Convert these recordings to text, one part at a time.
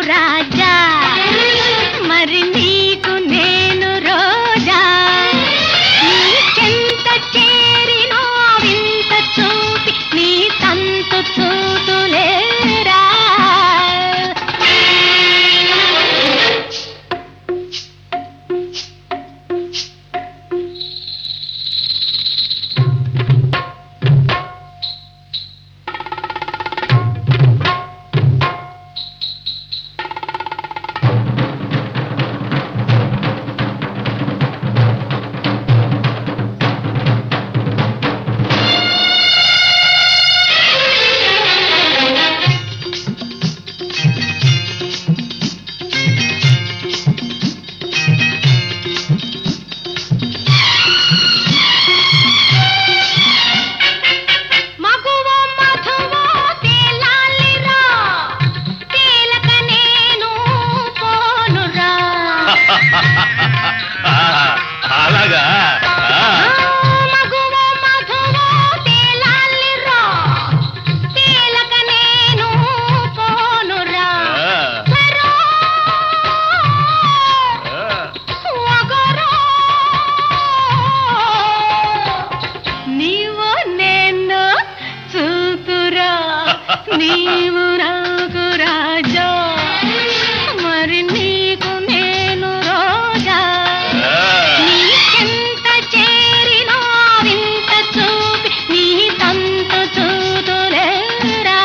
రాజా మరి నీకు నేను రోజా నీకెంత చేరినా వింత చూపి నీ తంతు చూతులేరా అలాగా నీవు నేను చూతురా నీవు నాకు రాజా మరి నీకు నేను రోజా నీకెంత చేరినా వింత చూపి నీ తంతు చూతులేరా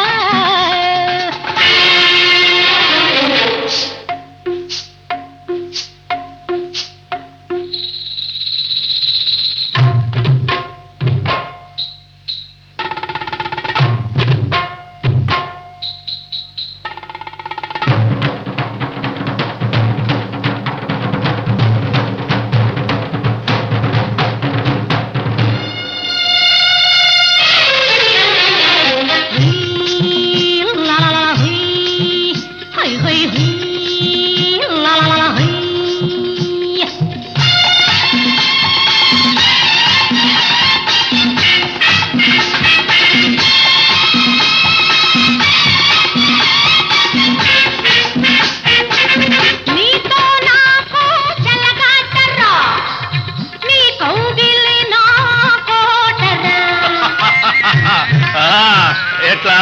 ఎట్లా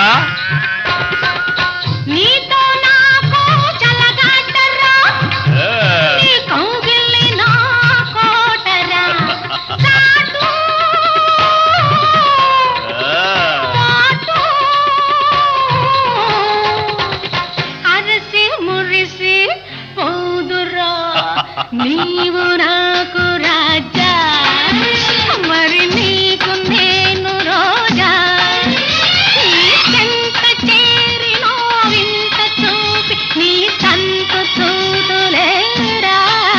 నీతో నాకు చలగాటరా నీ కౌగిలి నా కోటరా చాటు చాటు అరసి మురిసి పోదురా నీవు నాకు రాజా మరి నీకు నేను రోజా నీకెంత చేరినా వింత చూపి నీ తంతు చూతులేరా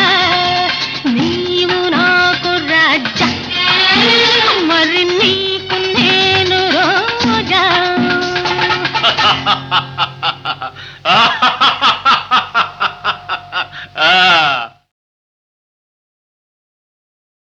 నీవు నాకు రాజా మరి నీకు నేను రోజా